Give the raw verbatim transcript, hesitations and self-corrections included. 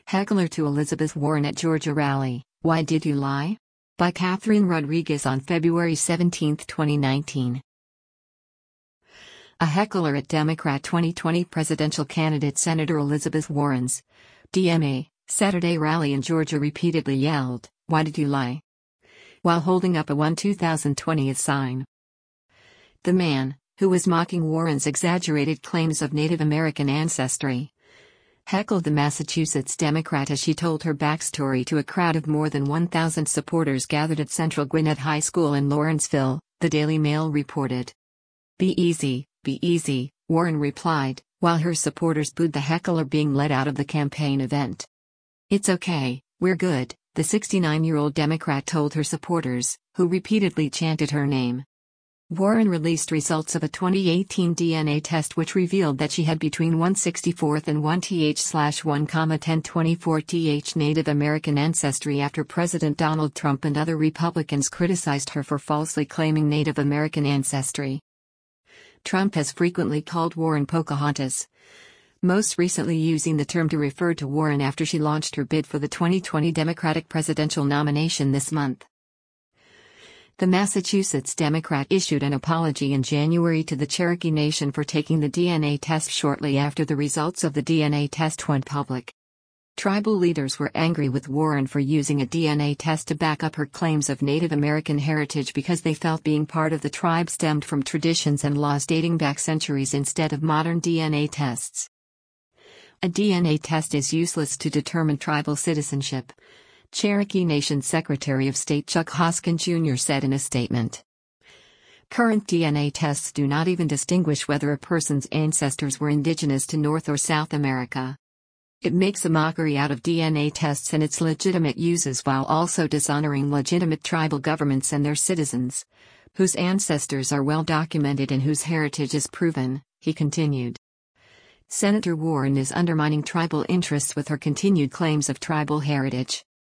Heckler to Elizabeth Warren at Georgia rally, Why Did You Lie? By Catherine Rodriguez on February seventeenth, twenty nineteen. A heckler at Democrat twenty twenty presidential candidate Senator Elizabeth Warren's D M A Saturday rally in Georgia repeatedly yelled, "Why did you lie?" while holding up a one two thousand twenty sign. The man, who was mocking Warren's exaggerated claims of Native American ancestry, heckled the Massachusetts Democrat as she told her backstory to a crowd of more than one thousand supporters gathered at Central Gwinnett High School in Lawrenceville, the Daily Mail reported. "Be easy, be easy," Warren replied, while her supporters booed the heckler being let out of the campaign event. "It's okay, we're good," the sixty-nine-year-old Democrat told her supporters, who repeatedly chanted her name. Warren released results of a twenty eighteen D N A test which revealed that she had between one sixty-fourth and one Th slash one ten twenty-four Th Native American ancestry after President Donald Trump and other Republicans criticized her for falsely claiming Native American ancestry. Trump has frequently called Warren Pocahontas, most recently using the term to refer to Warren after she launched her bid for the twenty twenty Democratic presidential nomination this month. The Massachusetts Democrat issued an apology in January to the Cherokee Nation for taking the D N A test shortly after the results of the D N A test went public. Tribal leaders were angry with Warren for using a D N A test to back up her claims of Native American heritage because they felt being part of the tribe stemmed from traditions and laws dating back centuries instead of modern D N A tests. A D N A test is useless to determine tribal citizenship, Cherokee Nation Secretary of State Chuck Hoskin Junior said in a statement. Current D N A tests do not even distinguish whether a person's ancestors were indigenous to North or South America. It makes a mockery out of D N A tests and its legitimate uses while also dishonoring legitimate tribal governments and their citizens, whose ancestors are well documented and whose heritage is proven, he continued. Senator Warren is undermining tribal interests with her continued claims of tribal heritage.